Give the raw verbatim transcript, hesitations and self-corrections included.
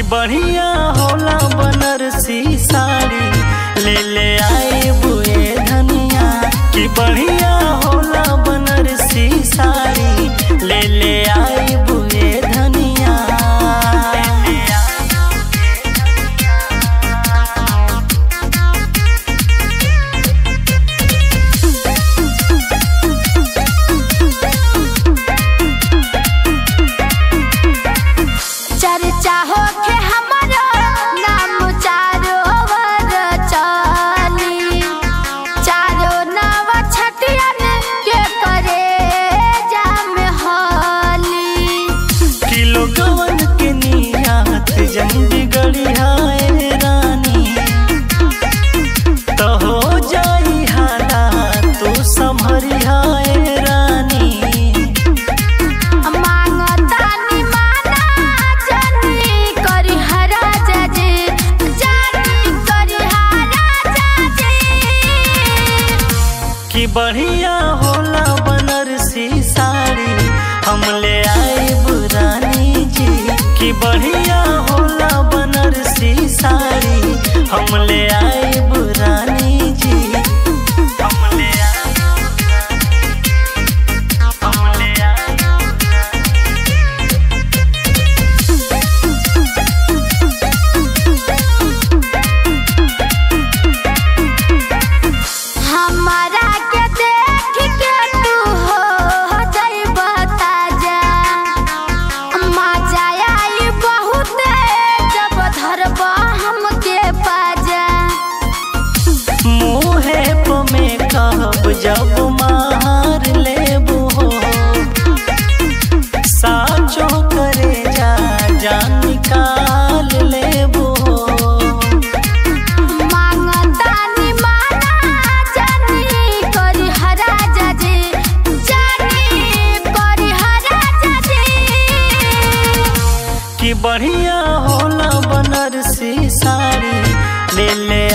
बढ़िया होला बनारसी साड़ी ले ले आए बुए धनिया कि बढ़िया होला बनारसी साड़ी ले ले आए बुए धनिया। चर्चा होके हमारा नाम चारो वर चली, चारो नव छटियन के करे जाम हली। किलो गवन के नियात जंदी गड़ियाए रानी तो हो जाई हाला तू संभरियाए रानी। कि बढ़िया होला बनारसी साड़ी हम ले आए रानी जी कि बढ़िया होला बनारसी साड़ी हम ले आए रानी जी। हम ले आए हम ले आए हमारा के देख के तू हो जाइबा ताजा, मजा आई बहुत जब धरबा हमके पाजा। मुहे पे कहब जब मार लेबू हो साचो करे जा जान निकाल लेबू हो। मांगतानी माना जानी करी हरा जाजी, जानी करी हरा जाजी। कि बढ़िया होला बनारसी साड़ी ले ले